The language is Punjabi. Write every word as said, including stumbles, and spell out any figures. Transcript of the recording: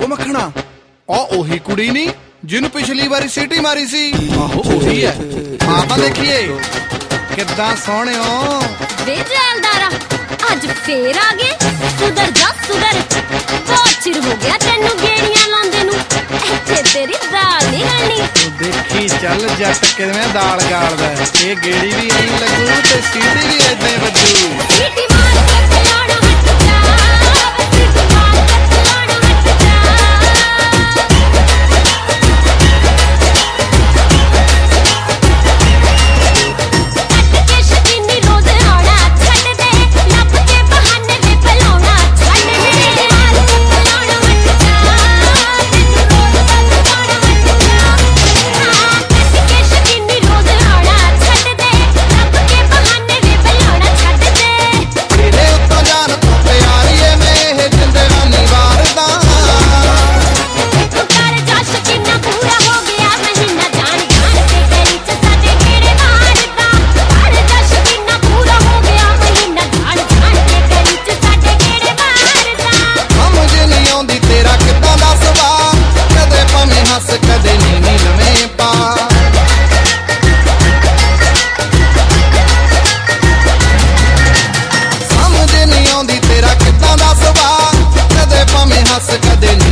ਉਹ ਮੱਖਣਾ ਆ ਉਹੀ ਕੁੜੀ ਨਹੀਂ ਜਿਹਨੂੰ ਪਿਛਲੀ ਵਾਰੀ ਸੀਟੀ ਮਾਰੀ ਸੀ? ਆਹੋ ਉਹੀ ਹੈ। ਆ ਤਾਂ ਦੇਖੀਏ ਕਿੱਦਾਂ ਸੋਹਣਿਓ ਵੇ ਜੈਲਦਾਰਾ ਅੱਜ ਫੇਰ ਆ ਗਏ। ਸੁਧਰ ਜਾ ਸੁਧਰ, ਬਹੁਤ ਚਿਰ ਹੋ ਗਿਆ ਤੈਨੂੰ ਗੇੜੀਆਂ ਲਾਉਂਦੇ ਨੂੰ। ਇੱਥੇ ਤੇਰੀ ਦਾਲ ਨਹੀਂ ਰਲਣੀ। ਦੇਖੀ ਚੱਲ ਜੱਟ ਕਿਵੇਂ ਦਾਲ ਗਾਲਦਾ। ਇਹ ਗੇੜੀ ਵੀ ਐਂ ਲੱਗੂ ਤੇ ਸੀਟੀ ਵੀ ਏਦਾਂ ਵੱਜੂ। ਸੀਟੀ ਮਾਰ ਕੇ ਚਲਾਉਣਾ ਹੱਟ ਜਾ, ਸੀਟੀ ਮਾਰ ਕੇ ਚਲਾਉਣਾ ਹੱਟ ਜਾ। ਕੱਟ ਕੇ ਸ਼ਕੀਨੀ ਰੋਜ਼ ਆਉਣਾ ਛੱਡ ਦੇ, ਲੱਭ ਕੇ ਬਹਾਨੇ ਵੇ ਬੁਲਾਉਣਾ ਛੱਡ ਦੇ। ਮਾਰ ਕੇ ਚਲਾਉਣਾ ਹੱਟ ਜਾ, ਤੈਨੂੰ ਰੋਜ਼ ਬਸ ਜਾਣਾ ਹੱਟ ਜਾ। ਹਾਂ ਕੱਟ ਕੇ ਸ਼ਕੀਨੀ ਰੋਜ਼ ਆਉਣਾ ਛੱਡ ਦੇ, ਲੱਭ ਕੇ ਬਹਾਨੇ ਵੇ ਬੁਲਾਉਣਾ ਛੱਡ ਦੇ। ਤੇਰੇ ਉੱਤੋਂ ਜਾਨ ਤੋਂ ਪਿਆਰੀ ਏ ਮੈਂ ਇਹ ਜਿੰਦਗਾਨੀ ਵਾਰਦਾ। ਤੂੰ ਕਰ ਜਾ ਸ਼ਕੀਨਾ ਪੂਰਾ ਹੋ ਗਿਆ ਮਹੀਨਾ, ਜਾਣ ਜਾਣ ਕੇ ਗਲੀ ਚ ਸਾਡੇ ਕਿਹੜੇ ਮਾਰਦਾ। ਕਰ ਜਾ ਸ਼ਕੀਨਾ ਪੂਰਾ ਹੋ ਗਿਆ ਮਹੀਨਾ, ਜਾਣ ਜਾਣ ਕੇ ਗਲੀ ਚ ਸਾਡੇ ਕਿਹੜੇ ਮਾਰਦਾ। ਸਮਝ ਨਹੀਂ ਆਉਂਦੀ ਤੇਰਾ ਕਿੱਦਾਂ ਦਾ ਸੁਭਾਅ, ਕਦੇ ਭਾਵੇਂ ਹੱਸ ਕਦੇ ਨੀਵੀਂ ਲਵੇਂ ਪਾ। ਸਮਝ ਨਹੀਂ ਆਉਂਦੀ ਤੇਰਾ ਕਿੱਦਾਂ ਦਾ ਸੁਭਾਅ, ਕਦੇ ਭਾਵੇਂ ਹੱਸ ਕਦੇ